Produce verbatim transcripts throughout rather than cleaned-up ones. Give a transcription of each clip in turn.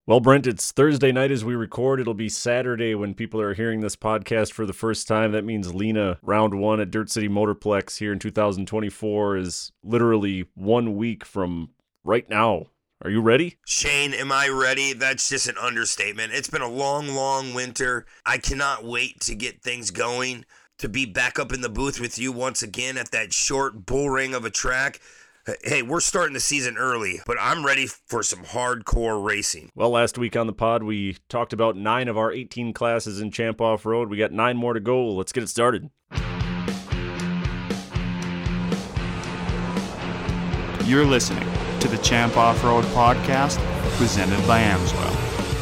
Well, Brent, it's Thursday night as we record. It'll be Saturday when people are hearing this podcast for the first time. That means Lena round one at Dirt City Motorplex here in two thousand twenty-four is literally one week from right now. Are you ready? Shane, am I ready? That's just an understatement. It's been a long, long winter. I cannot wait to get things going, to be back up in the booth with you once again at that short bull ring of a track. Hey, we're starting the season early, but I'm ready for some hardcore racing. Well, last week on the pod, we talked about nine of our eighteen classes in Champ Off-Road. We got nine more to go. Let's get it started. You're listening to the Champ Off-Road Podcast, presented by Amsoil.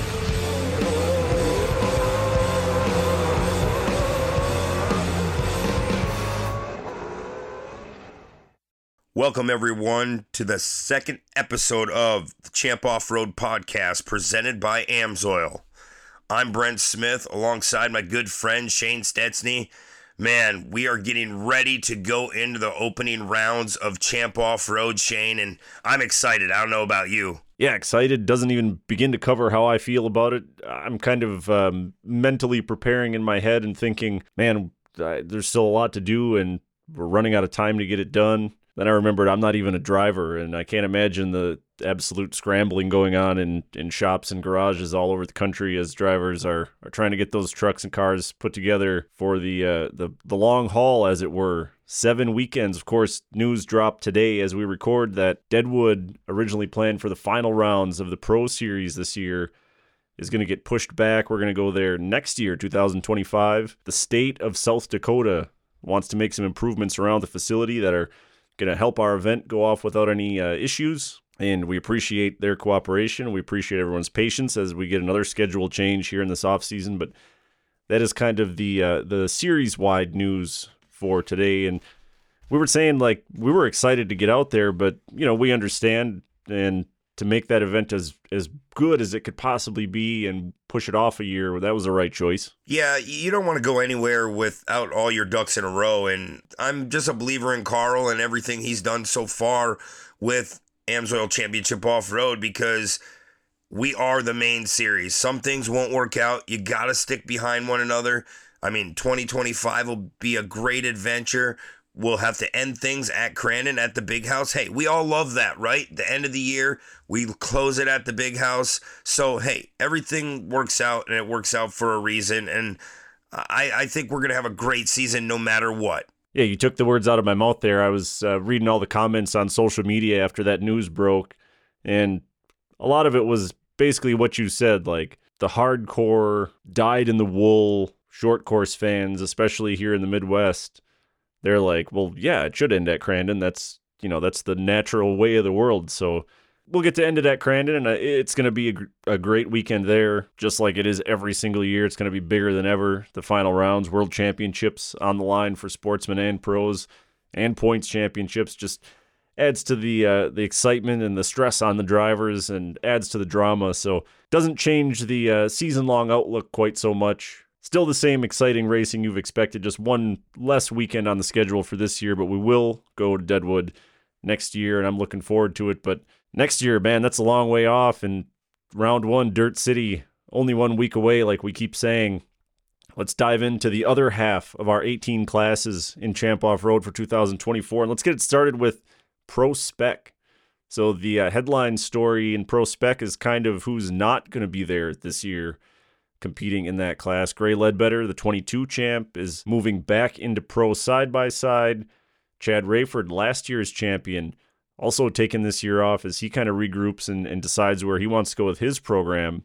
Welcome, everyone, to the second episode of the Champ Off-Road Podcast, presented by Amsoil. I'm Brent Smith, alongside my good friend Shane Stetsny. Man, we are getting ready to go into the opening rounds of Champ Off-Road, Shane, and I'm excited. I don't know about you. Yeah, excited. Doesn't even begin to cover how I feel about it. I'm kind of um, mentally preparing in my head and thinking, man, uh, there's still a lot to do, and we're running out of time to get it done. Then I remembered I'm not even a driver, and I can't imagine the absolute scrambling going on in, in shops and garages all over the country as drivers are, are trying to get those trucks and cars put together for the, uh, the the long haul, as it were. Seven weekends. Of course, news dropped today as we record that Deadwood, originally planned for the final rounds of the Pro Series this year, is going to get pushed back. We're going to go there next year, two thousand twenty-five. The state of South Dakota wants to make some improvements around the facility that are going to help our event go off without any uh, issues, and we appreciate their cooperation. We appreciate everyone's patience as we get another schedule change here in this offseason, but that is kind of the uh, the series-wide news for today. And we were saying, like, we were excited to get out there, but, you know, we understand, and to make that event as, as good as it could possibly be and push it off a year, that was the right choice. Yeah, you don't want to go anywhere without all your ducks in a row, and I'm just a believer in Carl and everything he's done so far with Amsoil Championship Off-Road, because we are the main series. Some things won't work out. You got to stick behind one another. I mean, twenty twenty-five will be a great adventure. We'll have to end things at Crandon at the big house. Hey, we all love that, right? The end of the year, we close it at the big house. So, hey, everything works out, and it works out for a reason. And I, I think we're going to have a great season no matter what. Yeah, you took the words out of my mouth there. I was uh, reading all the comments on social media after that news broke, and a lot of it was basically what you said, like the hardcore, dyed-in-the-wool short course fans, especially here in the Midwest. They're like, well, yeah, it should end at Crandon. That's, you know, that's the natural way of the world. So we'll get to end it at Crandon, and it's going to be a, a great weekend there, just like it is every single year. It's going to be bigger than ever. The final rounds, world championships on the line for sportsmen and pros, and points championships, just adds to the uh, the excitement and the stress on the drivers, and adds to the drama. So doesn't change the uh, season-long outlook quite so much. Still the same exciting racing you've expected, just one less weekend on the schedule for this year, but we will go to Deadwood next year, and I'm looking forward to it. But next year, man, that's a long way off, and round one, Dirt City, only one week away, like we keep saying. Let's dive into the other half of our eighteen classes in Champ Off-Road for two thousand twenty-four, and let's get it started with Pro Spec. So the uh, headline story in Pro Spec is kind of who's not going to be there this year competing in that class. Gray Ledbetter, the twenty-two champ, is moving back into pro side-by-side. Chad Rayford, last year's champion, also taking this year off as he kind of regroups and, and decides where he wants to go with his program.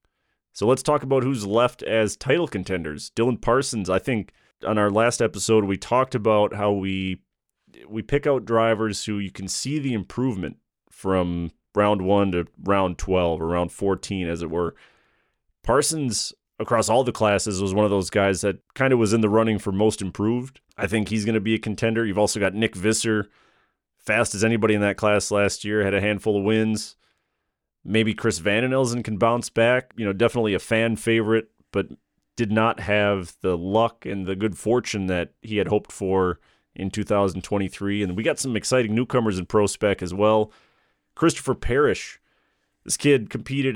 So let's talk about who's left as title contenders. Dylan Parsons, I think on our last episode, we talked about how we we pick out drivers who you can see the improvement from round one to round twelve, or round fourteen, as it were. Parsons, across all the classes, was one of those guys that kind of was in the running for most improved. I think he's going to be a contender. You've also got Nick Visser, fast as anybody in that class last year, had a handful of wins. Maybe Chris Vandenelzen can bounce back. You know, definitely a fan favorite, but did not have the luck and the good fortune that he had hoped for in two thousand twenty-three. And we got some exciting newcomers in Pro Spec as well. Christopher Parrish. This kid competed in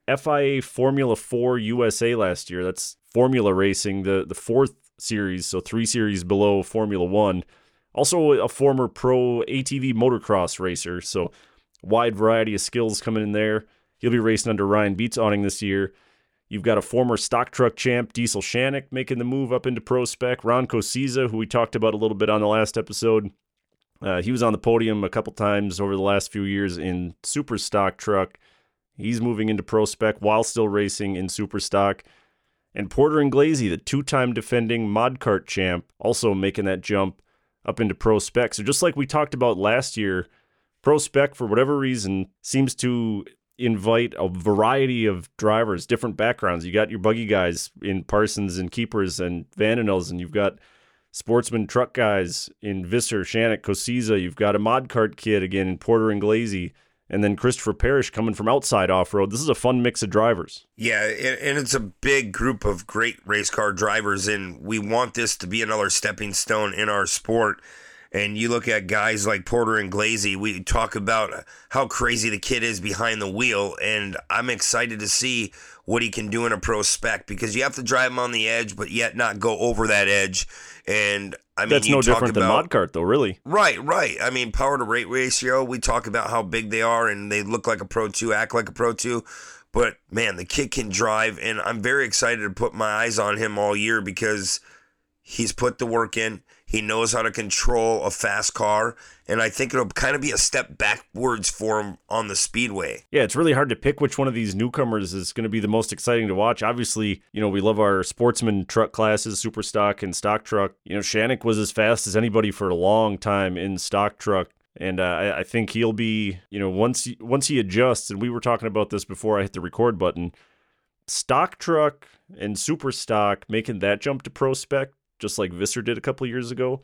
F I A Formula four U S A last year. That's Formula Racing, the, the fourth series, so three series below Formula One. Also a former pro A T V motocross racer, so wide variety of skills coming in there. He'll be racing under Ryan Beats awning this year. You've got a former stock truck champ, Diesel Shanik, making the move up into Pro Spec. Ron Cosiza, who we talked about a little bit on the last episode. Uh, he was on the podium a couple times over the last few years in Super Stock Truck. He's moving into Pro Spec while still racing in Super Stock. And Porter Inglesi, the two-time defending Mod Kart champ, also making that jump up into Pro Spec. So just like we talked about last year, Pro Spec, for whatever reason, seems to invite a variety of drivers, different backgrounds. You got your buggy guys in Parsons and Keepers and Vandenels, and you've got sportsman truck guys in Visser, Shanik, Cosiza. You've got a mod kart kid again in Porter Inglesi, and then Christopher Parrish coming from outside off-road. This is a fun mix of drivers. Yeah, and it's a big group of great race car drivers, and we want this to be another stepping stone in our sport. And you look at guys like Porter Inglesi, we talk about how crazy the kid is behind the wheel, and I'm excited to see what he can do in a Pro Spec, because you have to drive him on the edge, but yet not go over that edge. And I mean, that's you no talk different about, than mod kart, though, really. Right, right. I mean, power to rate ratio, we talk about how big they are, and they look like a Pro two, act like a Pro two. But, man, the kid can drive, and I'm very excited to put my eyes on him all year because he's put the work in. He knows how to control a fast car, and I think it'll kind of be a step backwards for him on the speedway. Yeah, it's really hard to pick which one of these newcomers is going to be the most exciting to watch. Obviously, you know, we love our sportsman truck classes, super stock and stock truck. You know, Shanik was as fast as anybody for a long time in stock truck. And uh, I, I think he'll be, you know, once he, once he adjusts, and we were talking about this before I hit the record button, stock truck and super stock, making that jump to Pro Spec, just like Visser did a couple of years ago,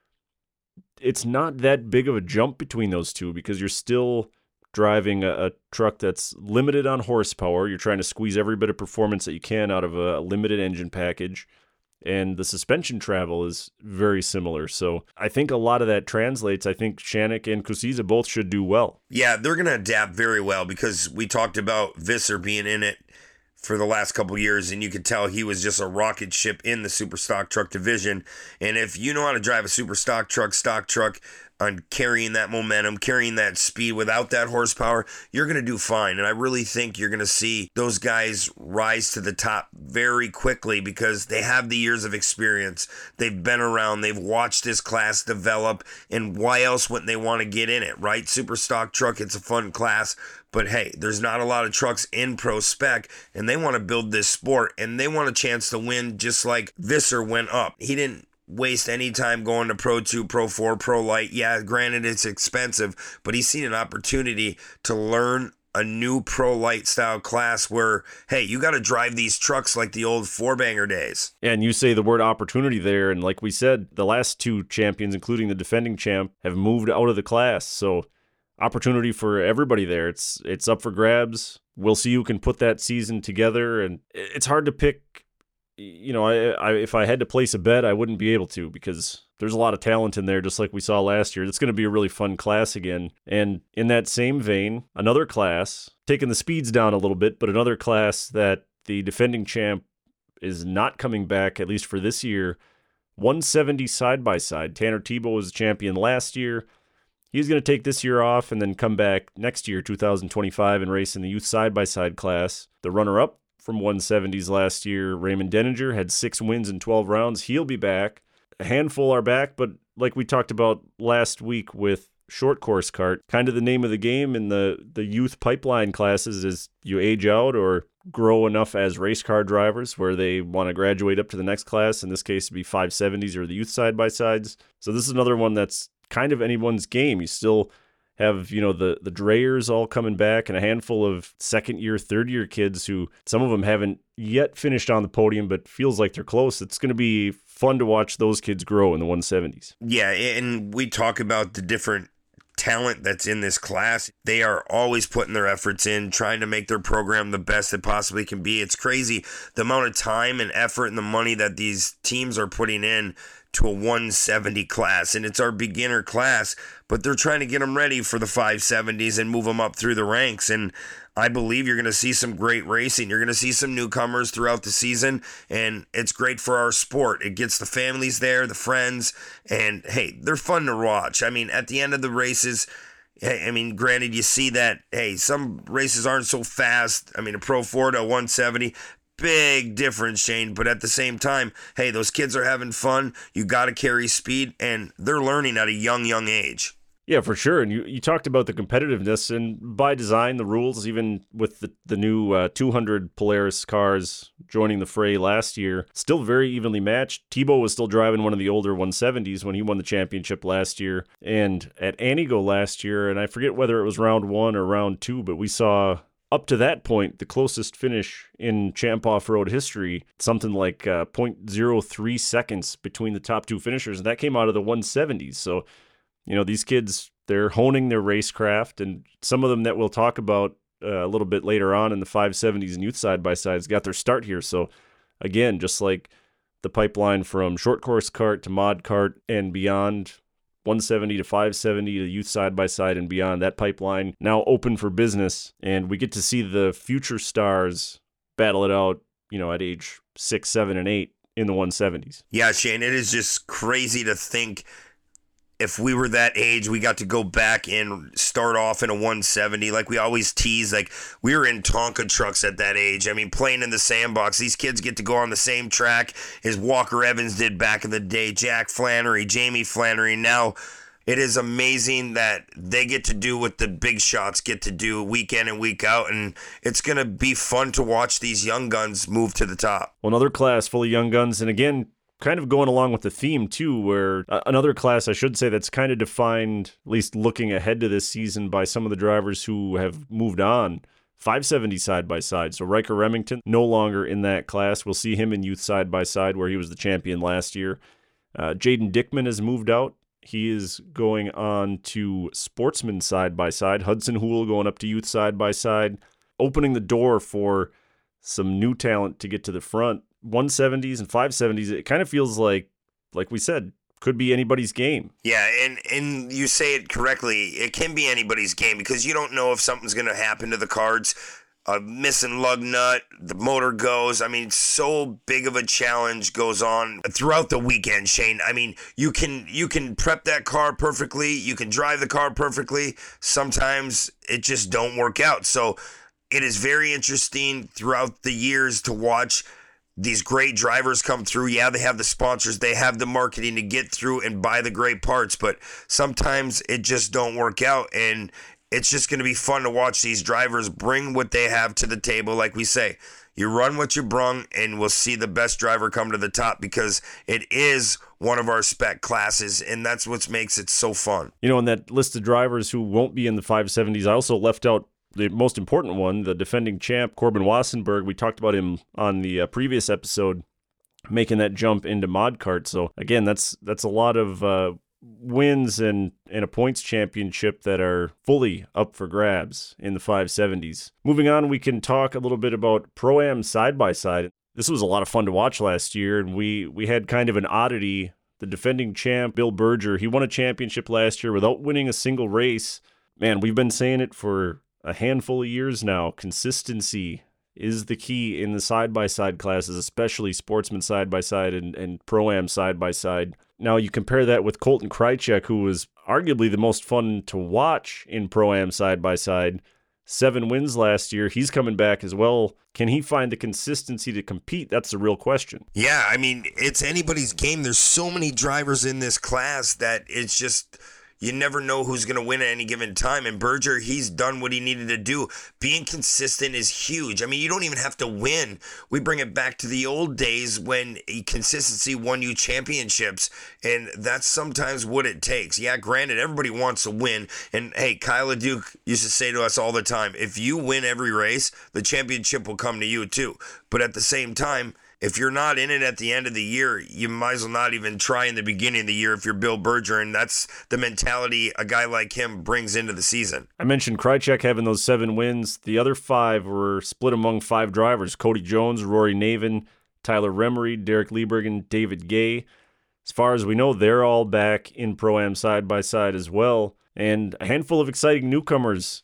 it's not that big of a jump between those two because you're still driving a, a truck that's limited on horsepower. You're trying to squeeze every bit of performance that you can out of a limited engine package. And the suspension travel is very similar. So I think a lot of that translates. I think Shanik and Cosiza both should do well. Yeah, they're going to adapt very well because we talked about Visser being in it for the last couple years, and you could tell he was just a rocket ship in the super stock truck division. And if you know how to drive a super stock truck, stock truck, on carrying that momentum, carrying that speed without that horsepower, you're going to do fine. And I really think you're going to see those guys rise to the top very quickly because they have the years of experience. They've been around. They've watched this class develop. And why else wouldn't they want to get in it, right? Super stock truck, it's a fun class. But hey, there's not a lot of trucks in Pro Spec, and they want to build this sport, and they want a chance to win just like Visser went up. He didn't waste any time going to Pro two, Pro four, Pro Light. Yeah, granted, it's expensive, but he's seen an opportunity to learn a new Pro Light style class where, hey, you got to drive these trucks like the old four-banger days. Yeah, and you say the word opportunity there, and like we said, the last two champions, including the defending champ, have moved out of the class, so opportunity for everybody there. It's it's up for grabs. We'll see who can put that season together, and it's hard to pick. You know, I, I if I had to place a bet, I wouldn't be able to because there's a lot of talent in there, just like we saw last year. It's going to be a really fun class again. And in that same vein, another class, taking the speeds down a little bit, but another class that the defending champ is not coming back, at least for this year, one seventy side-by-side. Tanner Tebow was champion last year. He's going to take this year off and then come back next year, two thousand twenty-five, and race in the youth side-by-side class. The runner-up from one seventies last year, Raymond Denninger, had six wins in twelve rounds. He'll be back. A handful are back, but like we talked about last week with short course kart, kind of the name of the game in the, the youth pipeline classes is you age out or grow enough as race car drivers where they want to graduate up to the next class. In this case, it'd be five seventies or the youth side-by-sides. So this is another one that's kind of anyone's game. You still have, you know, the the drayers all coming back and a handful of second year, third year kids who some of them haven't yet finished on the podium, but feels like they're close. It's going to be fun to watch those kids grow in the one seventies. Yeah, and we talk about the different talent that's in this class. They are always putting their efforts in, trying to make their program the best it possibly can be. It's crazy the amount of time and effort and the money that these teams are putting in to a one seventy class, and it's our beginner class, but they're trying to get them ready for the five seventies and move them up through the ranks. And I believe you're going to see some great racing. You're going to see some newcomers throughout the season, and it's great for our sport. It gets the families there, the friends, and hey, they're fun to watch. I mean, at the end of the races, I mean, granted, you see that, hey, some races aren't so fast. I mean, a Pro four to one seventy, big difference, Shane. But at the same time, hey, those kids are having fun. You got to carry speed, and they're learning at a young, young age. Yeah, for sure. And you, you talked about the competitiveness, and by design, the rules, even with the, the new uh, two hundred Polaris cars joining the fray last year, still very evenly matched. Tebow was still driving one of the older one seventies when he won the championship last year. And at Anigo last year, and I forget whether it was round one or round two, but we saw up to that point the closest finish in Champ Off-Road history, something like uh, zero point zero three seconds between the top two finishers, and that came out of the one seventies. So, you know, these kids, they're honing their racecraft, and some of them that we'll talk about uh, a little bit later on in the five seventies and youth side-by-sides got their start here. So, again, just like the pipeline from short course kart to mod kart and beyond, one seventy to five seventy to youth side-by-side and beyond, that pipeline now open for business, and we get to see the future stars battle it out, you know, at age six, seven, and eight in the one seventies. Yeah, Shane, it is just crazy to think if we were that age, we got to go back and start off in a one seventy. Like we always tease, like we were in Tonka trucks at that age. I mean, playing in the sandbox. These kids get to go on the same track as Walker Evans did back in the day, Jack Flannery, Jamie Flannery. Now, it is amazing that they get to do what the big shots get to do week in and week out, and it's going to be fun to watch these young guns move to the top. Well, another class full of young guns, and again, kind of going along with the theme, too, where uh, another class, I should say, that's kind of defined, at least looking ahead to this season, by some of the drivers who have moved on. five seventy side-by-side. So Riker Remington, no longer in that class. We'll see him in youth side-by-side, where he was the champion last year. Uh, Jaden Dickman has moved out. He is going on to sportsman side-by-side. Hudson Houle going up to youth side-by-side, opening the door for some new talent to get to the front. one seventies and five seventies, it kind of feels like, like we said, could be anybody's game. Yeah, and, and you say it correctly. It can be anybody's game because you don't know if something's going to happen to the cards. A missing lug nut, the motor goes. I mean, so big of a challenge goes on throughout the weekend, Shane. I mean, you can you can prep that car perfectly. You can drive the car perfectly. Sometimes it just don't work out. So it is very interesting throughout the years to watch these great drivers come through. Yeah, they have the sponsors, they have the marketing to get through and buy the great parts, but sometimes it just don't work out, and it's just going to be fun to watch these drivers bring what they have to the table. Like we say, you run what you brung, and we'll see the best driver come to the top because it is one of our spec classes, and that's what makes it so fun. You know, in that list of drivers who won't be in the five seventies, I also left out the most important one, the defending champ, Corbin Wassenberg. We talked about him on the uh, previous episode, making that jump into mod kart. So again, that's that's a lot of uh, wins and, and a points championship that are fully up for grabs in the five seventies. Moving on, we can talk a little bit about Pro-Am side-by-side. This was a lot of fun to watch last year, and we, we had kind of an oddity. The defending champ, Bill Berger, he won a championship last year without winning a single race. Man, we've been saying it for a handful of years now. Consistency is the key in the side-by-side classes, especially sportsman side-by-side and, and Pro-Am side-by-side. Now, you compare that with Colton Krychek, who was arguably the most fun to watch in Pro-Am side-by-side. Seven wins last year. He's coming back as well. Can he find the consistency to compete? That's the real question. Yeah, I mean, it's anybody's game. There's so many drivers in this class that it's just... you never know who's going to win at any given time. And Berger, he's done what he needed to do. Being consistent is huge. I mean, you don't even have to win. We bring it back to the old days when consistency won you championships. And that's sometimes what it takes. Yeah, granted, everybody wants to win. And hey, Kyle LeDuc used to say to us all the time, if you win every race, the championship will come to you too. But at the same time, if you're not in it at the end of the year, you might as well not even try in the beginning of the year if you're Bill Berger, and that's the mentality a guy like him brings into the season. I mentioned Krychek having those seven wins. The other five were split among five drivers: Cody Jones, Rory Navin, Tyler Remery, Derek Liebergen, David Gay. As far as we know, they're all back in Pro-Am side-by-side as well. And a handful of exciting newcomers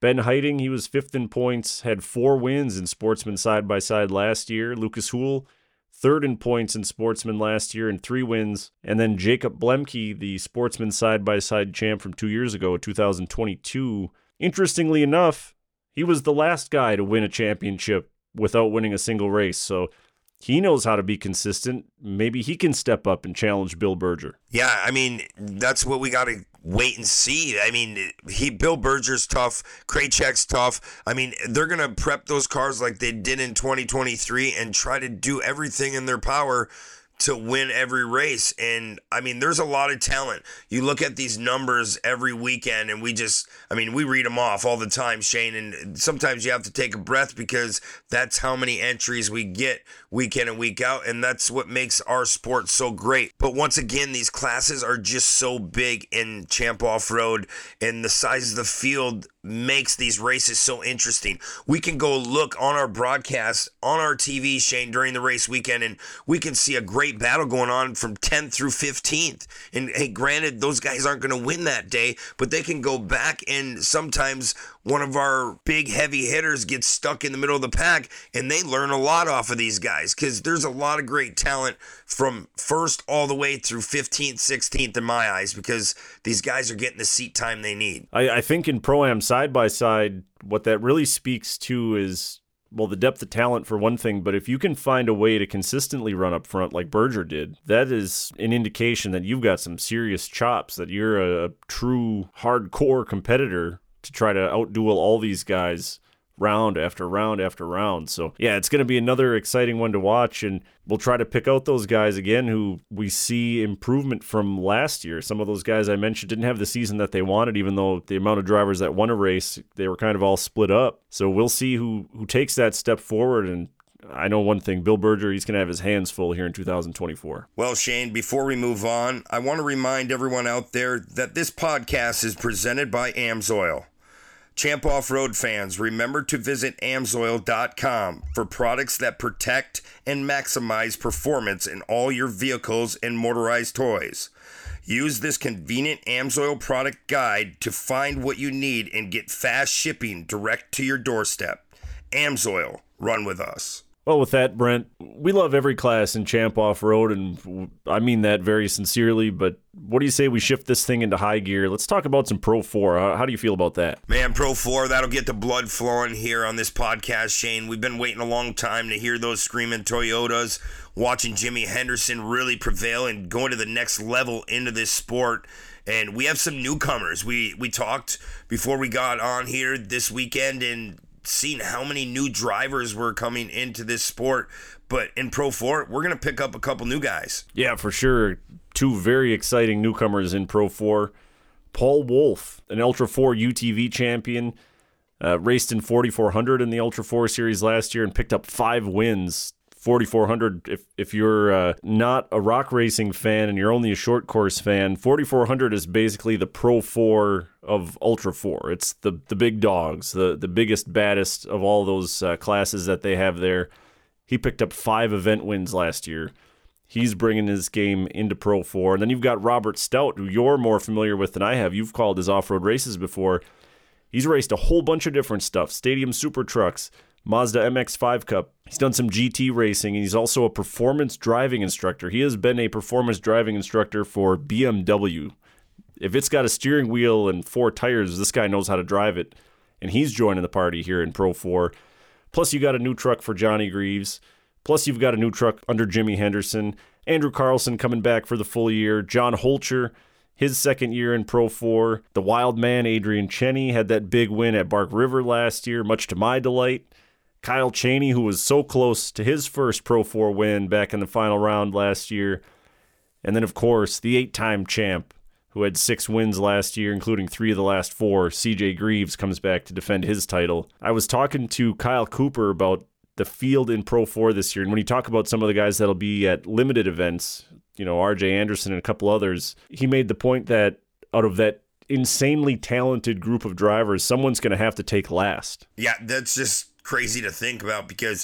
Ben Heiting, he was fifth in points, had four wins in Sportsman side-by-side last year. Lucas Huhl, third in points in Sportsman last year and three wins. And then Jacob Blemke, the Sportsman side-by-side champ from two years ago, two thousand twenty-two. Interestingly enough, he was the last guy to win a championship without winning a single race. So he knows how to be consistent. Maybe he can step up and challenge Bill Berger. Yeah, I mean, that's what we got to wait and see. I mean, he Bill Berger's tough. Krajicek's tough. I mean, they're going to prep those cars like they did in twenty twenty-three and try to do everything in their power to win every race. And I mean, there's a lot of talent. You look at these numbers every weekend and we just, I mean, we read them off all the time, Shane, and sometimes you have to take a breath because that's how many entries we get week in and week out, and that's what makes our sport so great. But once again, these classes are just so big in Champ Off-Road, and the size of the field makes these races so interesting. We can go look on our broadcast, on our T V, Shane, during the race weekend, and we can see a great battle going on from tenth through fifteenth. And hey, granted, those guys aren't going to win that day, but they can go back, and sometimes one of our big heavy hitters gets stuck in the middle of the pack, and they learn a lot off of these guys because there's a lot of great talent from first all the way through fifteenth, sixteenth in my eyes, because these guys are getting the seat time they need. I, I think in Pro-Am side-by-side, what that really speaks to is, well, the depth of talent for one thing, but if you can find a way to consistently run up front like Berger did, that is an indication that you've got some serious chops, that you're a, a true hardcore competitor to try to outduel all these guys round after round after round. So yeah, it's going to be another exciting one to watch, and we'll try to pick out those guys again who we see improvement from last year. Some of those guys I mentioned didn't have the season that they wanted, even though the amount of drivers that won a race, they were kind of all split up. So we'll see who, who takes that step forward, and I know one thing, Bill Berger, he's going to have his hands full here in two thousand twenty-four. Well, Shane, before we move on, I want to remind everyone out there that this podcast is presented by AMSOIL. Champ Off-Road fans, remember to visit amsoil dot com for products that protect and maximize performance in all your vehicles and motorized toys. Use this convenient AMSOIL product guide to find what you need and get fast shipping direct to your doorstep. AMSOIL, run with us. Well, with that, Brent, we love every class in Champ Off-Road, and I mean that very sincerely, but what do you say we shift this thing into high gear? Let's talk about some Pro four. How, how do you feel about that? Man, Pro four, that'll get the blood flowing here on this podcast, Shane. We've been waiting a long time to hear those screaming Toyotas, watching Jimmy Henderson really prevail and going to the next level into this sport. And we have some newcomers. We, we talked before we got on here this weekend, and seen how many new drivers were coming into this sport, but in Pro four, we're going to pick up a couple new guys. Yeah, for sure. Two very exciting newcomers in Pro four. Paul Wolf, an Ultra four U T V champion, uh, raced in forty-four hundred in the Ultra four series last year and picked up five wins. forty-four hundred, if if you're uh, not a rock racing fan and you're only a short course fan, forty-four hundred is basically the Pro four of Ultra four. It's the the big dogs, the, the biggest, baddest of all those uh, classes that they have there. He picked up five event wins last year. He's bringing his game into Pro four. And then you've got Robert Stout, who you're more familiar with than I have. You've called his off-road races before. He's raced a whole bunch of different stuff. Stadium Super Trucks, Mazda M X five Cup. He's done some G T racing, and he's also a performance driving instructor. He has been a performance driving instructor for B M W. If it's got a steering wheel and four tires, this guy knows how to drive it, and he's joining the party here in Pro four. Plus, you got a new truck for Johnny Greaves. Plus, you've got a new truck under Jimmy Henderson. Andrew Carlson coming back for the full year. John Holcher, his second year in Pro four. The wild man, Adrian Cheney, had that big win at Bark River last year, much to my delight. Kyle Cheney, who was so close to his first Pro four win back in the final round last year. And then, of course, the eight-time champ, who had six wins last year, including three of the last four. C J Greaves comes back to defend his title. I was talking to Kyle Cooper about the field in Pro four this year, and when you talk about some of the guys that'll be at limited events, you know, R J Anderson and a couple others, he made the point that out of that insanely talented group of drivers, someone's going to have to take last. Yeah, that's just crazy to think about, because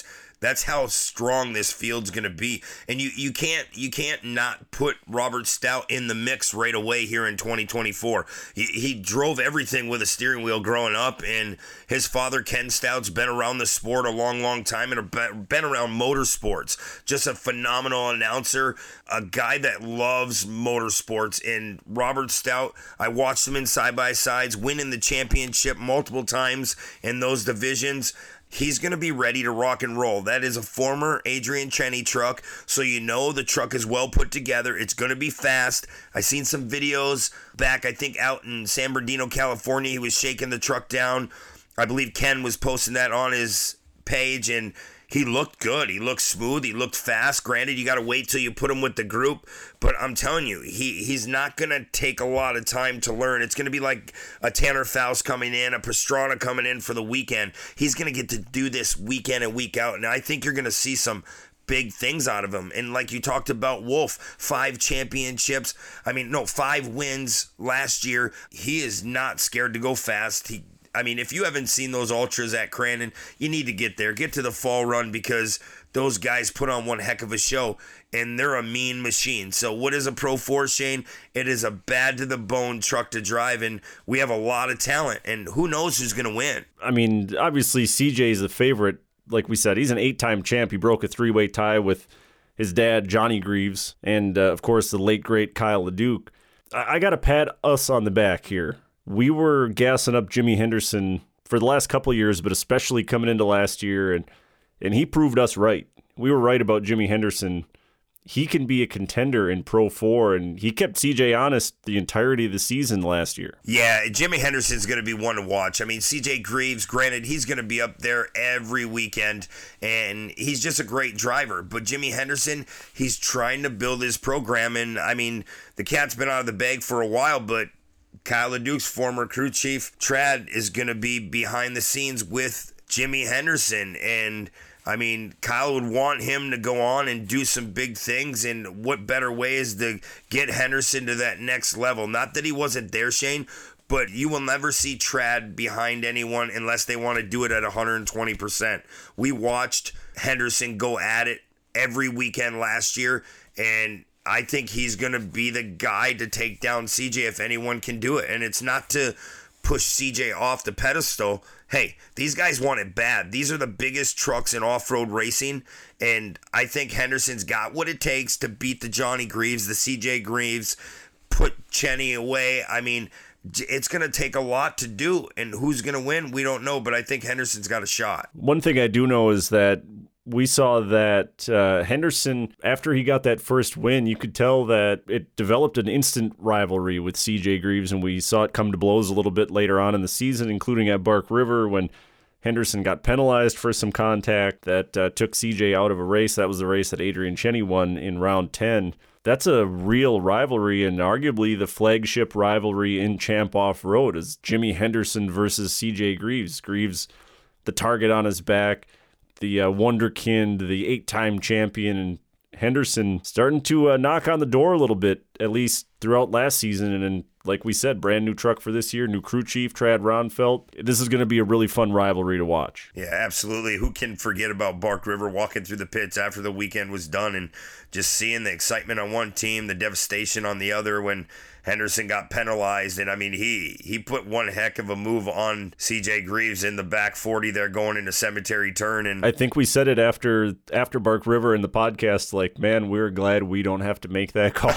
That's how strong this field's going to be. And you, you can't you can't not put Robert Stout in the mix right away here in twenty twenty-four. He, he drove everything with a steering wheel growing up, and his father, Ken Stout's been around the sport a long, long time and been around motorsports. Just a phenomenal announcer, a guy that loves motorsports. And Robert Stout, I watched him in side-by-sides, winning the championship multiple times in those divisions. He's going to be ready to rock and roll. That is a former Adrian Cheney truck, so you know the truck is well put together. It's going to be fast. I seen some videos back, I think, out in San Bernardino, California. He was shaking the truck down. I believe Ken was posting that on his page, and he looked good. He looked smooth. He looked fast. Granted, you got to wait till you put him with the group, but I'm telling you, he he's not going to take a lot of time to learn. It's going to be like a Tanner Faust coming in, a Pastrana coming in for the weekend. He's going to get to do this week in and week out, and I think you're going to see some big things out of him. And like you talked about Wolf, five championships. I mean, no, five wins last year. He is not scared to go fast. He I mean, if you haven't seen those ultras at Crandon, you need to get there. Get to the fall run, because those guys put on one heck of a show, and they're a mean machine. So what is a Pro four, Shane? It is a bad-to-the-bone truck to drive, and we have a lot of talent, and who knows who's going to win. I mean, obviously, C J is the favorite. Like we said, he's an eight-time champ. He broke a three-way tie with his dad, Johnny Greaves, and, uh, of course, the late, great Kyle LeDuc. I, I got to pat us on the back here. We were gassing up Jimmy Henderson for the last couple of years, but especially coming into last year, and and he proved us right. We were right about Jimmy Henderson. He can be a contender in Pro four, and he kept C J honest the entirety of the season last year. Yeah, Jimmy Henderson's going to be one to watch. I mean, C J Greaves, granted, he's going to be up there every weekend, and he's just a great driver. But Jimmy Henderson, he's trying to build his program, and, I mean, the cat's been out of the bag for a while, but Kyle LeDuc's former crew chief, Trad, is going to be behind the scenes with Jimmy Henderson. And, I mean, Kyle would want him to go on and do some big things. And what better way is to get Henderson to that next level? Not that he wasn't there, Shane, but you will never see Trad behind anyone unless they want to do it at one hundred twenty percent. We watched Henderson go at it every weekend last year, and I think he's going to be the guy to take down C J if anyone can do it. And it's not to push C J off the pedestal. Hey, these guys want it bad. These are the biggest trucks in off-road racing, and I think Henderson's got what it takes to beat the Johnny Greaves, the C J Greaves, put Cheney away. I mean, it's going to take a lot to do, and who's going to win, we don't know, but I think Henderson's got a shot. One thing I do know is that we saw that uh, Henderson, after he got that first win, you could tell that it developed an instant rivalry with C J Greaves, and we saw it come to blows a little bit later on in the season, including at Bark River when Henderson got penalized for some contact that uh, took C J out of a race. That was the race that Adrian Cheney won in round ten. That's a real rivalry, and arguably the flagship rivalry in Champ Off-Road is Jimmy Henderson versus C J Greaves. Greaves, the target on his back, the uh, wonderkind, the eight-time champion, and Henderson starting to uh, knock on the door a little bit, at least throughout last season. And, and like we said, brand new truck for this year, new crew chief, Trad Ronfelt. This is going to be a really fun rivalry to watch. Yeah, absolutely. Who can forget about Bark River walking through the pits after the weekend was done and just seeing the excitement on one team, the devastation on the other when Henderson got penalized. And I mean, he he put one heck of a move on C J Greaves in the back forty there going into Cemetery Turn. And I think we said it after after Bark River in the podcast, like, man, we're glad we don't have to make that call.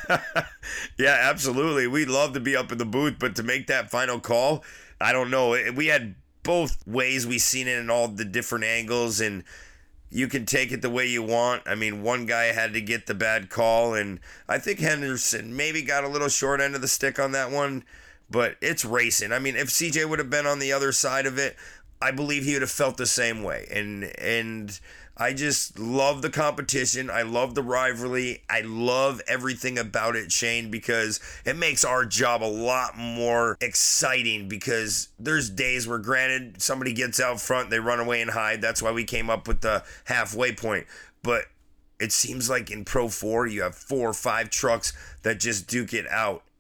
Yeah, absolutely. We'd love to be up in the booth, but to make that final call, I don't know. We had both ways we seen it in all the different angles, and you can take it the way you want. I mean, one guy had to get the bad call, and I think Henderson maybe got a little short end of the stick on that one, but it's racing. I mean, if C J would have been on the other side of it, I believe he would have felt the same way. And and I just love the competition. I love the rivalry. I love everything about it, Shane, because it makes our job a lot more exciting, because there's days where, granted, somebody gets out front, they run away and hide. That's why we came up with the halfway point. But it seems like in Pro four, you have four or five trucks that just duke it out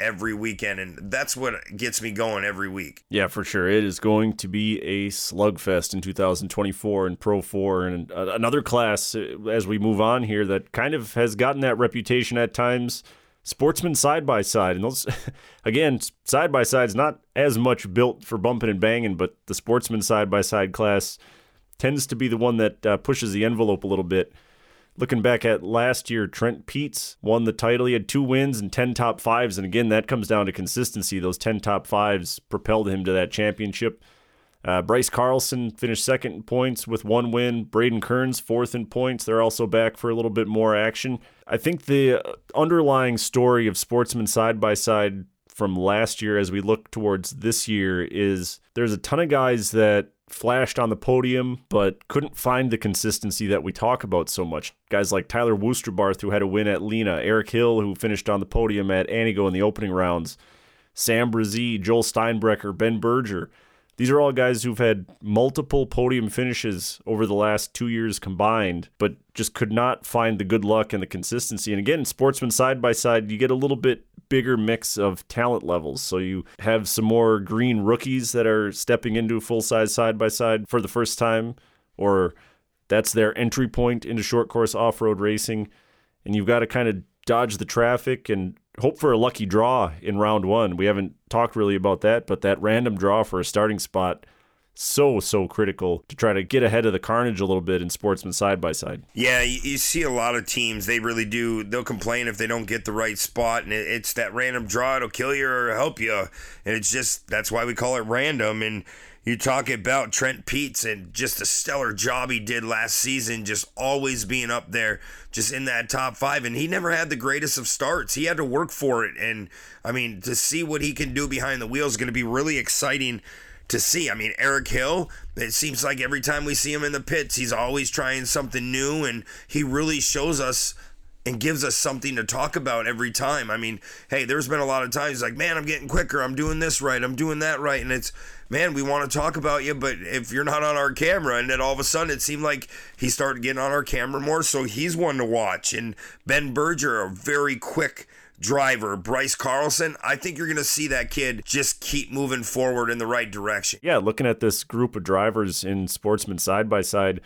every weekend, and that's what gets me going every week. Yeah, for sure. It is going to be a slugfest in two thousand twenty-four in Pro four, and another class as we move on here that kind of has gotten that reputation at times, sportsman side-by-side. And those, again, side-by-side's not as much built for bumping and banging, but the sportsman side-by-side class tends to be the one that uh, pushes the envelope a little bit. Looking back at last year, Trent Peets won the title. He had two wins and ten top fives. And again, that comes down to consistency. Those ten top fives propelled him to that championship. Uh, Bryce Carlson finished second in points with one win. Braden Kearns fourth in points. They're also back for a little bit more action. I think the underlying story of sportsman side-by-side from last year as we look towards this year is there's a ton of guys that flashed on the podium, but couldn't find the consistency that we talk about so much. Guys like Tyler Woosterbarth, who had a win at Lena, Eric Hill, who finished on the podium at Anigo in the opening rounds, Sam Brazee, Joel Steinbrecher, Ben Berger. These are all guys who've had multiple podium finishes over the last two years combined, but just could not find the good luck and the consistency. And again, in sportsman side-by-side, you get a little bit bigger mix of talent levels. So you have some more green rookies that are stepping into full-size side-by-side for the first time, or that's their entry point into short course off-road racing. And you've got to kind of dodge the traffic and hope for a lucky draw in round one. We haven't talked really about that, but that random draw for a starting spot, so, so critical to try to get ahead of the carnage a little bit in sportsman side-by-side. Yeah, you, you see a lot of teams, they really do. They'll complain if they don't get the right spot, and it, it's that random draw. It'll kill you or help you, and it's just, that's why we call it random. And you talk about Trent Peets and just the stellar job he did last season, just always being up there, just in that top five. And he never had the greatest of starts. He had to work for it. And, I mean, to see what he can do behind the wheel is going to be really exciting to see. I mean, Eric Hill, it seems like every time we see him in the pits, he's always trying something new, and he really shows us and gives us something to talk about every time. I mean, hey, there's been a lot of times like, man, I'm getting quicker. I'm doing this right. I'm doing that right. And it's, man, we want to talk about you, but if you're not on our camera, and then all of a sudden it seemed like he started getting on our camera more, so he's one to watch. And Ben Berger, a very quick driver. Bryce Carlson, I think you're going to see that kid just keep moving forward in the right direction. Yeah, looking at this group of drivers in sportsman side-by-side,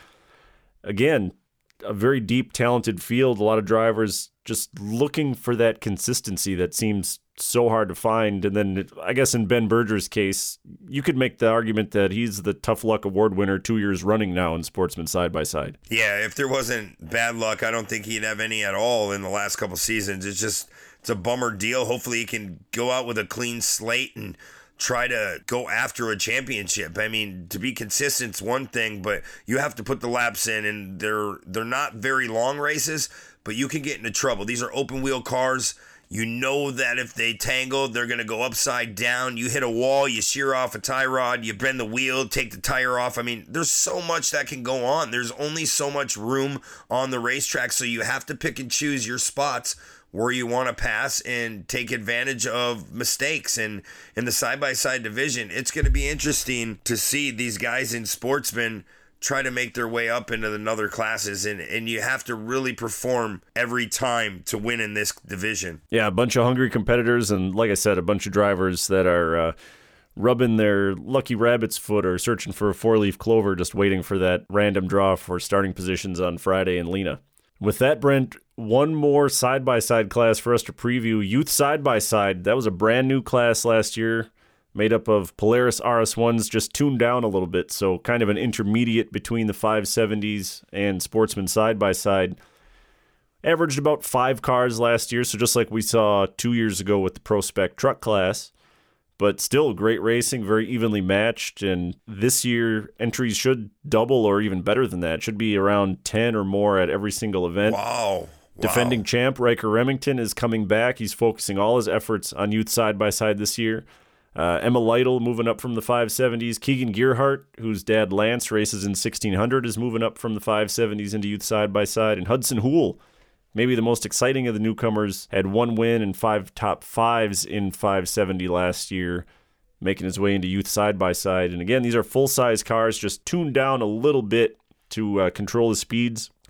again, a very deep, talented field. A lot of drivers just looking for that consistency that seems so hard to find. And then I guess in Ben Berger's case, you could make the argument that he's the Tough Luck Award winner two years running now in sportsman side-by-side. Yeah, if there wasn't bad luck, I don't think he'd have any at all in the last couple seasons. It's just, it's a bummer deal. Hopefully he can go out with a clean slate and try to go after a championship. I mean, to be consistent's one thing, but you have to put the laps in, and they're they're not very long races, but you can get into trouble. These are open wheel cars. You know that if they tangle, they're going to go upside down. You hit a wall, you shear off a tie rod, you bend the wheel, take the tire off. I mean, there's so much that can go on. There's only so much room on the racetrack, so you have to pick and choose your spots where you want to pass and take advantage of mistakes. And in the side-by-side division, it's going to be interesting to see these guys in sportsmen try to make their way up into the other classes, and, and you have to really perform every time to win in this division. Yeah, a bunch of hungry competitors, and like I said, a bunch of drivers that are uh, rubbing their lucky rabbit's foot or searching for a four-leaf clover, just waiting for that random draw for starting positions on Friday in Lena. With that, Brent, one more side-by-side class for us to preview. Youth side-by-side, that was a brand new class last year, made up of Polaris R S ones, just tuned down a little bit, so kind of an intermediate between the five seventies and sportsman side-by-side. Averaged about five cars last year, so just like we saw two years ago with the Pro Spec truck class, but still great racing, very evenly matched, and this year entries should double or even better than that. Should be around ten or more at every single event. Wow. Wow. Defending champ Riker Remington is coming back. He's focusing all his efforts on youth side-by-side this year. Uh, Emma Lytle moving up from the five seventies. Keegan Gearhart, whose dad Lance races in sixteen hundred, is moving up from the five seventies into youth side-by-side. And Hudson Houle, maybe the most exciting of the newcomers, had one win and five top fives in five seventy last year, making his way into youth side-by-side. And again, these are full-size cars, just tuned down a little bit to uh, control the speeds.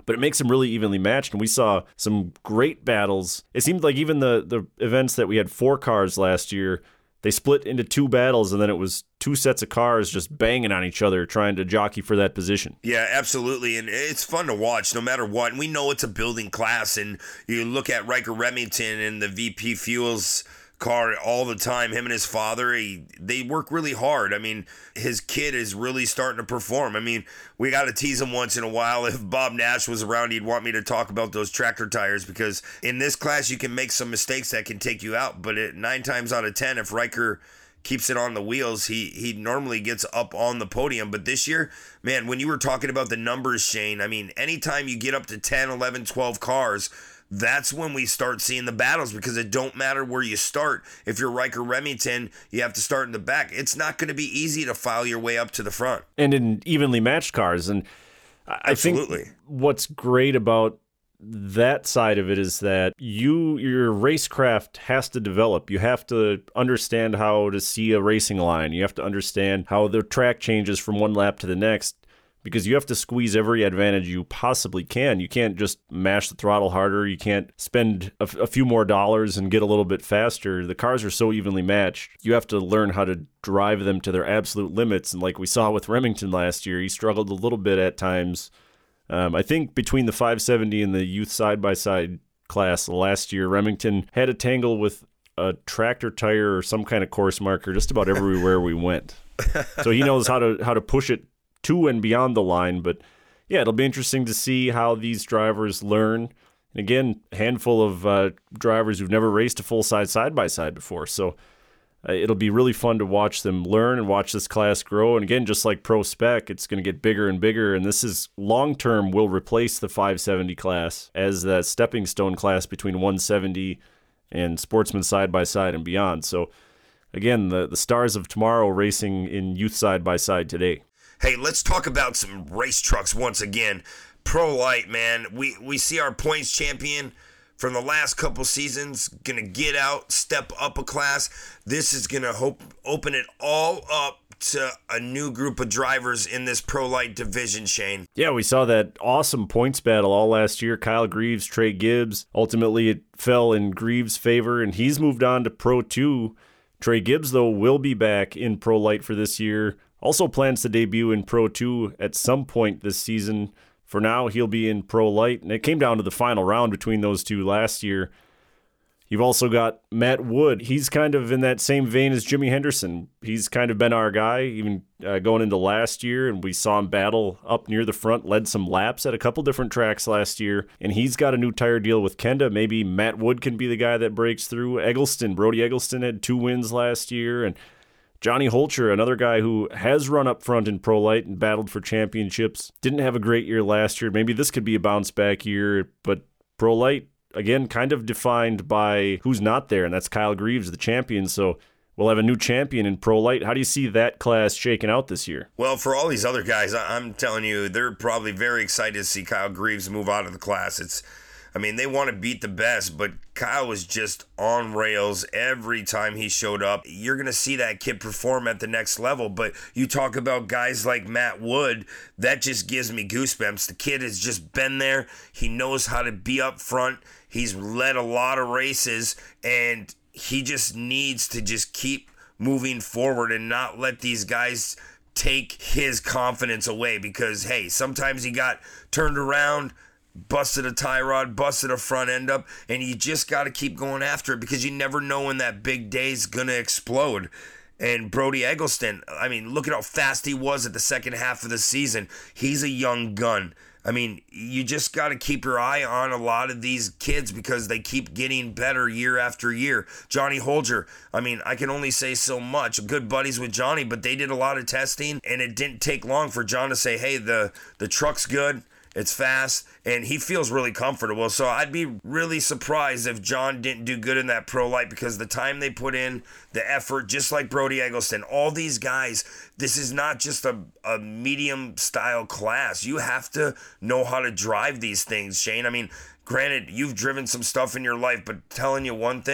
but it makes them really evenly matched. And we saw some great battles. It seemed like even the, the events that we had four cars last year, they split into two battles, and then it was two sets of cars just banging on each other, trying to jockey for that position. Yeah, absolutely. And it's fun to watch no matter what. And we know it's a building class. And you look at Riker Remington and the V P Fuels car all the time. Him and his father, he, they work really hard. I mean, his kid is really starting to perform. I mean, we got to tease him once in a while. If Bob Nash was around, he'd want me to talk about those tractor tires, because in this class, you can make some mistakes that can take you out. But it, nine times out of ten, if Riker keeps it on the wheels, he he normally gets up on the podium. But this year, man, when you were talking about the numbers, Shane, I mean, anytime you get up to ten, eleven, twelve cars, that's when we start seeing the battles, because it don't matter where you start. If you're Riker Remington, you have to start in the back. It's not going to be easy to file your way up to the front. And in evenly matched cars. And I Absolutely. think what's great about that side of it is that you your racecraft has to develop. You have to understand how to see a racing line. You have to understand how the track changes from one lap to the next, because you have to squeeze every advantage you possibly can. You can't just mash the throttle harder. You can't spend a, a few more dollars and get a little bit faster. The cars are so evenly matched. You have to learn how to drive them to their absolute limits. And like we saw with Remington last year, he struggled a little bit at times. Um, I think between the five seventy and the youth side-by-side class last year, Remington had a tangle with a tractor tire or some kind of course marker just about everywhere we went. So he knows how to how to push it to and beyond the line. But yeah, it'll be interesting to see how these drivers learn. And again, a handful of uh, drivers who've never raced a full-size side-by-side before. So uh, it'll be really fun to watch them learn and watch this class grow. And again, just like Pro Spec, it's going to get bigger and bigger. And this is long-term will replace the five seventy class as that stepping stone class between one seventy and Sportsman side-by-side and beyond. So again, the, the stars of tomorrow racing in youth side-by-side today. Hey, let's talk about some race trucks once again. Pro Light, man. We we see our points champion from the last couple seasons going to get out, step up a class. This is going to hope open it all up to a new group of drivers in this Pro Light division, Shane. Yeah, we saw that awesome points battle all last year. Kyle Greaves, Trey Gibbs. Ultimately, it fell in Greaves' favor, and he's moved on to Pro two. Trey Gibbs, though, will be back in Pro Light for this year. Also plans to debut in Pro two at some point this season. For now, he'll be in Pro Light, and it came down to the final round between those two last year. You've also got Matt Wood. He's kind of in that same vein as Jimmy Henderson. He's kind of been our guy, even uh, going into last year, and we saw him battle up near the front, led some laps at a couple different tracks last year, and he's got a new tire deal with Kenda. Maybe Matt Wood can be the guy that breaks through. Eggleston, Brody Eggleston had two wins last year, and Johnny Holcher, another guy who has run up front in Pro Light and battled for championships, didn't have a great year last year. Maybe this could be a bounce back year, but Pro Light, again, kind of defined by who's not there, and that's Kyle Greaves, the champion. So we'll have a new champion in Pro Light. How do you see that class shaking out this year? Well, for all these other guys, I'm telling you, they're probably very excited to see Kyle Greaves move out of the class. It's I mean, they want to beat the best, but Kyle was just on rails every time he showed up. You're going to see that kid perform at the next level, but you talk about guys like Matt Wood, that just gives me goosebumps. The kid has just been there. He knows how to be up front. He's led a lot of races, and he just needs to just keep moving forward and not let these guys take his confidence away, because, hey, sometimes he got turned around, busted a tie rod, busted a front end up, and you just got to keep going after it, because you never know when that big day's going to explode. And Brody Eggleston, I mean, look at how fast he was at the second half of the season. He's a young gun. I mean, you just got to keep your eye on a lot of these kids, because they keep getting better year after year. Johnny Holger, I mean, I can only say so much. Good buddies with Johnny, but they did a lot of testing, and it didn't take long for John to say, hey, the, the truck's good. It's fast, and he feels really comfortable. So I'd be really surprised if John didn't do good in that Pro Light, because the time they put in, the effort, just like Brody Eggleston, all these guys, this is not just a, a medium-style class. You have to know how to drive these things, Shane. I mean, granted, you've driven some stuff in your life, but telling you one thing,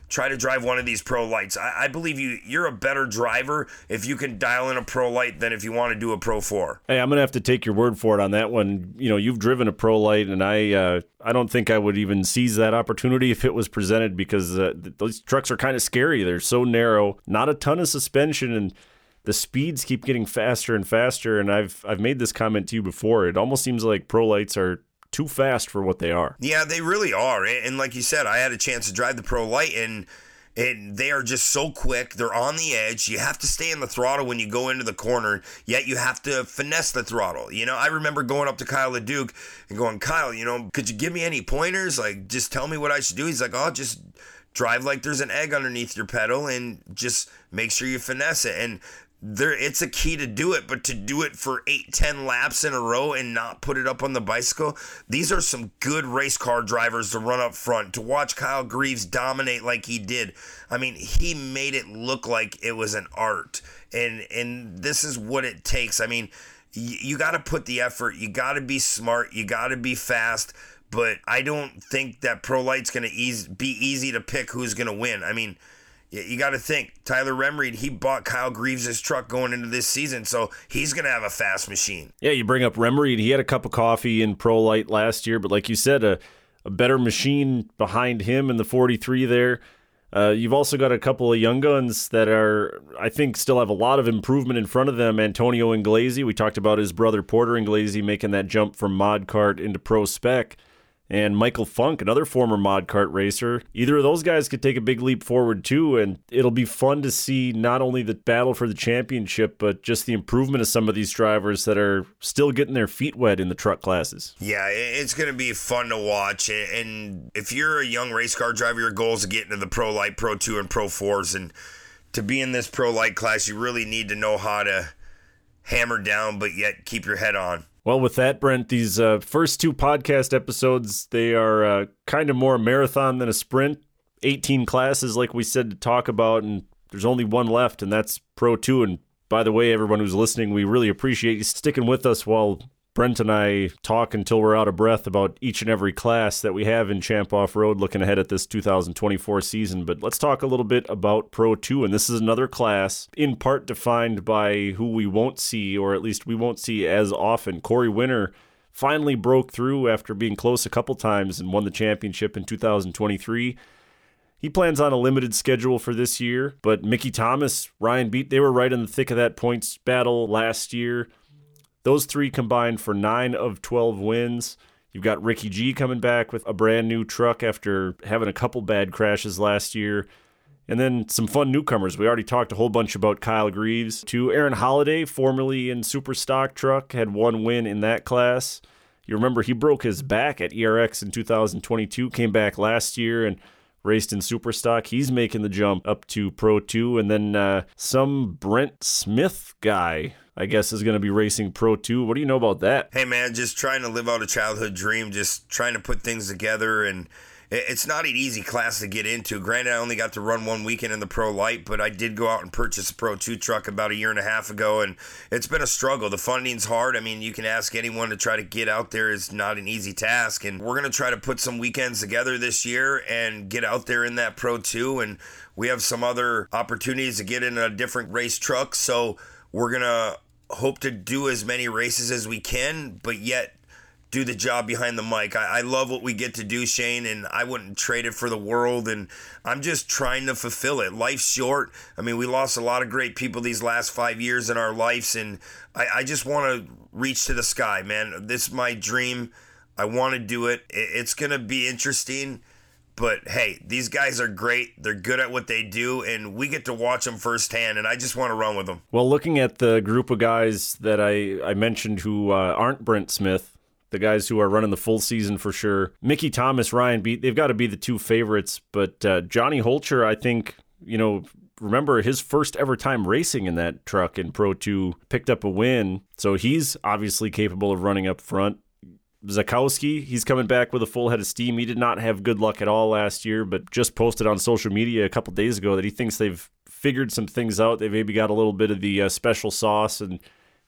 try to drive one of these Pro Lights. I, I believe you, you're a better driver if you can dial in a Pro Light than if you want to do a Pro four. Hey, I'm going to have to take your word for it on that one. You know, you've driven a Pro Light, and I uh, I don't think I would even seize that opportunity if it was presented, because uh, those trucks are kind of scary. They're so narrow, not a ton of suspension, and the speeds keep getting faster and faster. And I've I've made this comment to you before. It almost seems like Pro Lights are too fast for what they are. Yeah, they really are. And like you said, I had a chance to drive the Pro Light, and and they are just so quick. They're on the edge. You have to stay in the throttle when you go into the corner, yet you have to finesse the throttle. You know, I remember going up to Kyle LeDuc and going, Kyle, you know, could you give me any pointers? Like, just tell me what I should do. He's like, oh, just drive like there's an egg underneath your pedal and just make sure you finesse it. And there, it's a key to do it, but to do it for eight, ten laps in a row and not put it up on the bicycle, these are some good race car drivers to run up front. To watch Kyle Greaves dominate like he did, I mean, he made it look like it was an art, and and this is what it takes. I mean, you, you got to put the effort, you got to be smart, you got to be fast, but I don't think that Pro Light's going to ease, be easy to pick who's going to win. I mean, you got to think, Tyler Remreed, he bought Kyle Greaves' truck going into this season, so he's going to have a fast machine. Yeah, you bring up Remreed. He had a cup of coffee in Pro Light last year, but like you said, a, a better machine behind him in the forty-three there. Uh, you've also got a couple of young guns that are, I think, still have a lot of improvement in front of them. Antonio Inglesi, we talked about his brother Porter Inglesi making that jump from mod kart into pro spec. And Michael Funk, another former mod kart racer. Either of those guys could take a big leap forward too, and it'll be fun to see not only the battle for the championship, but just the improvement of some of these drivers that are still getting their feet wet in the truck classes. Yeah, it's going to be fun to watch. And if you're a young race car driver, your goal is to get into the Pro Light, Pro two, and Pro fours. And to be in this Pro Light class, you really need to know how to hammer down, but yet keep your head on. Well, with that, Brent, these uh, first two podcast episodes, they are uh, kind of more a marathon than a sprint. eighteen classes, like we said, to talk about, and there's only one left, and that's Pro two. And by the way, everyone who's listening, we really appreciate you sticking with us while Brent and I talk until we're out of breath about each and every class that we have in Champ Off-Road looking ahead at this two thousand twenty-four season. But let's talk a little bit about Pro two, and this is another class in part defined by who we won't see, or at least we won't see as often. Corey Winter finally broke through after being close a couple times and won the championship in two thousand twenty-three. He plans on a limited schedule for this year, but Mickey Thomas, Ryan Beat, they were right in the thick of that points battle last year. Those three combined for nine of twelve wins. You've got Ricky G coming back with a brand new truck after having a couple bad crashes last year. And then some fun newcomers. We already talked a whole bunch about Kyle Greaves. To Aaron Holiday, formerly in Super Stock Truck, had one win in that class. You remember he broke his back at E R X in two thousand twenty-two, came back last year and raced in Super Stock. He's making the jump up to Pro two. And then uh, some Brent Smith guy, I guess, is going to be racing Pro two. What do you know about that? Hey, man, just trying to live out a childhood dream, just trying to put things together. And it's not an easy class to get into. Granted, I only got to run one weekend in the Pro Light, but I did go out and purchase a Pro two truck about a year and a half ago, and it's been a struggle. The funding's hard. I mean, you can ask anyone to try to get out there. It's not an easy task, and we're going to try to put some weekends together this year and get out there in that Pro two, and we have some other opportunities to get in a different race truck, so we're going to hope to do as many races as we can, but yet do the job behind the mic. I, I love what we get to do, Shane, and I wouldn't trade it for the world, and I'm just trying to fulfill it. Life's short. I mean, we lost a lot of great people these last five years in our lives, and I, I just want to reach to the sky, man. This is my dream. I want to do it. it it's going to be interesting, but hey, these guys are great. They're good at what they do, and we get to watch them firsthand, and I just want to run with them. Well, looking at the group of guys that I, I mentioned who uh, aren't Brent Smith, the guys who are running the full season for sure, Mickey Thomas, Ryan Beat, they've got to be the two favorites. But uh, Johnny Holcher, I think, you know, remember his first ever time racing in that truck in Pro two, picked up a win. So he's obviously capable of running up front. Zakowski, he's coming back with a full head of steam. He did not have good luck at all last year, but just posted on social media a couple days ago that he thinks they've figured some things out. They maybe got a little bit of the uh, special sauce, and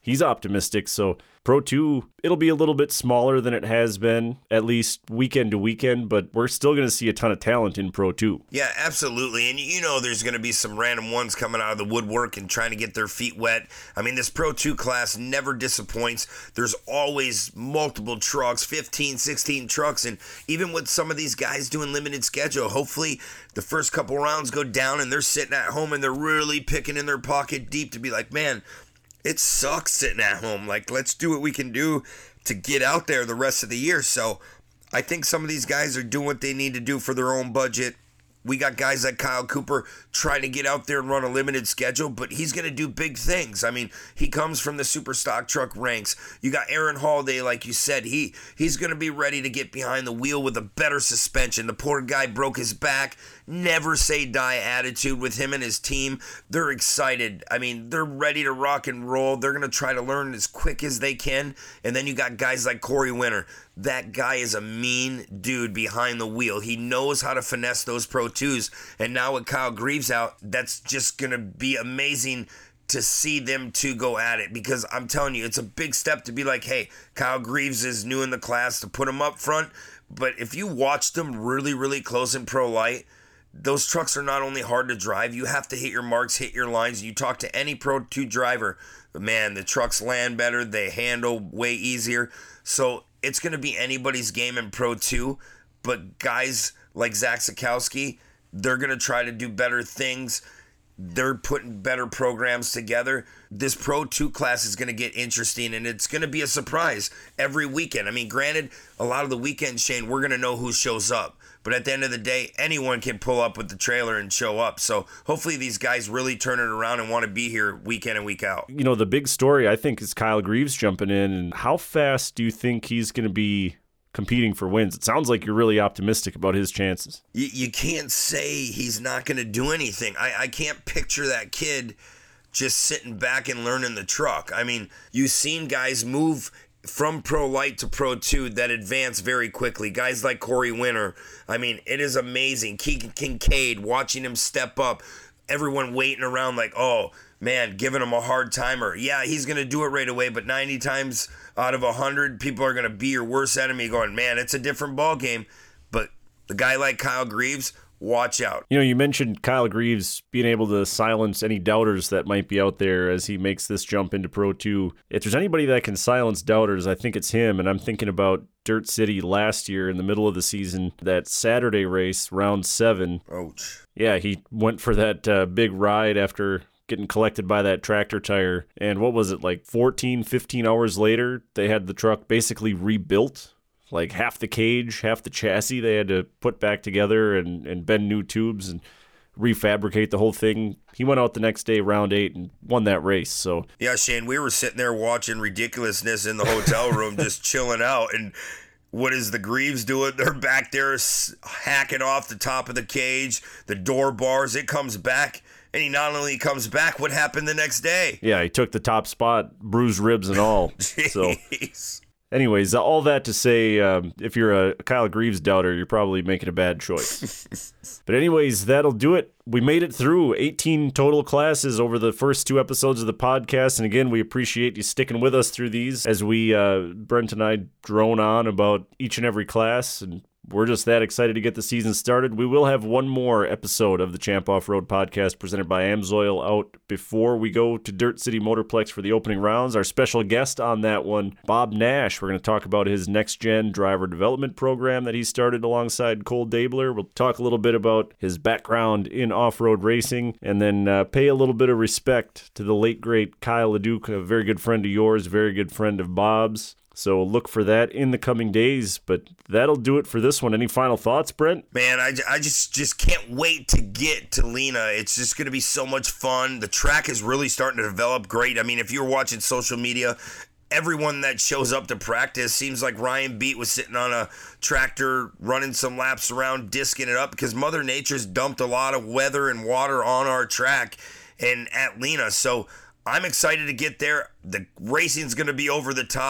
he's optimistic. So Pro two, it'll be a little bit smaller than it has been, at least weekend to weekend, but we're still going to see a ton of talent in Pro two. Yeah, absolutely. And you know there's going to be some random ones coming out of the woodwork and trying to get their feet wet. I mean, this Pro two class never disappoints. There's always multiple trucks, fifteen, sixteen trucks, and even with some of these guys doing limited schedule, hopefully the first couple rounds go down and they're sitting at home and they're really picking in their pocket deep to be like, man, it sucks sitting at home. Like, let's do what we can do to get out there the rest of the year. So I think some of these guys are doing what they need to do for their own budget. We got guys like Kyle Cooper trying to get out there and run a limited schedule, but he's going to do big things. I mean, he comes from the super stock truck ranks. You got Aaron Holiday, like you said. He he's going to be ready to get behind the wheel with a better suspension. The poor guy broke his back. Never say die attitude with him and his team. They're excited. I mean, they're ready to rock and roll. They're going to try to learn as quick as they can. And then you got guys like Corey Winter. That guy is a mean dude behind the wheel. He knows how to finesse those Pro twos. And now with Kyle Greaves out, that's just going to be amazing to see them two go at it. Because I'm telling you, it's a big step to be like, hey, Kyle Greaves is new in the class, to put him up front. But if you watch them really, really close in Pro Light, those trucks are not only hard to drive, you have to hit your marks, hit your lines. You talk to any Pro two driver, man, the trucks land better, they handle way easier. So it's going to be anybody's game in Pro two, but guys like Zach Sikowski, they're going to try to do better things. They're putting better programs together. This Pro two class is going to get interesting, and it's going to be a surprise every weekend. I mean, granted, a lot of the weekends, Shane, we're going to know who shows up. But at the end of the day, anyone can pull up with the trailer and show up. So hopefully these guys really turn it around and want to be here week in and week out. You know, the big story, I think, is Kyle Greaves jumping in. And how fast do you think he's going to be competing for wins? It sounds like you're really optimistic about his chances. You, you can't say he's not going to do anything. I, I can't picture that kid just sitting back and learning the truck. I mean, you've seen guys move from Pro Light to Pro two that advance very quickly. Guys like Corey Winter. I mean, it is amazing. Keegan Kincaid, watching him step up. Everyone waiting around like, oh, man, giving him a hard timer. Yeah, he's going to do it right away, but ninety times out of one hundred, people are going to be your worst enemy going, man, it's a different ball game. But the guy like Kyle Greaves, watch out. You know, you mentioned Kyle Greaves being able to silence any doubters that might be out there as he makes this jump into Pro two. If there's anybody that can silence doubters, I think it's him. And I'm thinking about Dirt City last year in the middle of the season, that Saturday race, round seven. Ouch. Yeah, he went for that uh, big ride after getting collected by that tractor tire. And what was it, like fourteen, fifteen hours later, they had the truck basically rebuilt. Like half the cage, half the chassis they had to put back together and, and bend new tubes and refabricate the whole thing. He went out the next day, round eight, and won that race. So yeah, Shane, we were sitting there watching ridiculousness in the hotel room, just chilling out. And what is the Greaves doing? They're back there hacking off the top of the cage, the door bars. It comes back. And he not only comes back, what happened the next day? Yeah, he took the top spot, bruised ribs and all. So anyways, all that to say, um, if you're a Kyle Greaves doubter, you're probably making a bad choice. But anyways, that'll do it. We made it through eighteen total classes over the first two episodes of the podcast. And again, we appreciate you sticking with us through these as we, uh, Brent and I, drone on about each and every class. And we're just that excited to get the season started. We will have one more episode of the Champ Off-Road Podcast presented by AMSOIL out before we go to Dirt City Motorplex for the opening rounds. Our special guest on that one, Bob Nash. We're going to talk about his next-gen driver development program that he started alongside Cole Dabler. We'll talk a little bit about his background in off-road racing and then uh, pay a little bit of respect to the late, great Kyle LeDuc, a very good friend of yours, very good friend of Bob's. So look for that in the coming days, but that'll do it for this one. Any final thoughts, Brent? Man, I, I just, just can't wait to get to Lena. It's just going to be so much fun. The track is really starting to develop great. I mean, if you're watching social media, everyone that shows up to practice seems like Ryan Beat was sitting on a tractor running some laps around, disking it up because Mother Nature's dumped a lot of weather and water on our track and at Lena. So I'm excited to get there. The racing's going to be over the top.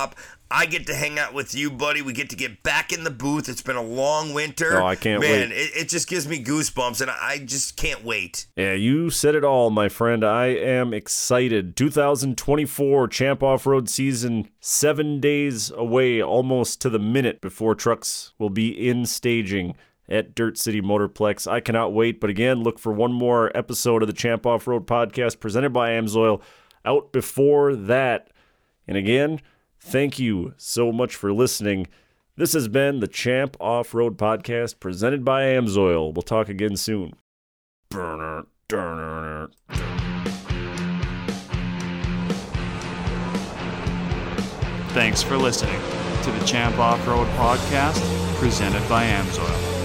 I get to hang out with you, buddy. We get to get back in the booth. It's been a long winter. Oh, I can't Man, wait. it, it just gives me goosebumps, and I just can't wait. Yeah, you said it all, my friend. I am excited. two thousand twenty-four Champ Off-Road season, seven days away, almost to the minute before trucks will be in staging at Dirt City Motorplex. I cannot wait, but again, look for one more episode of the Champ Off-Road podcast presented by AMSOIL out before that. And again, thank you so much for listening. This has been the Champ Off-Road Podcast presented by AMSOIL. We'll talk again soon. Thanks for listening to the Champ Off-Road Podcast presented by AMSOIL.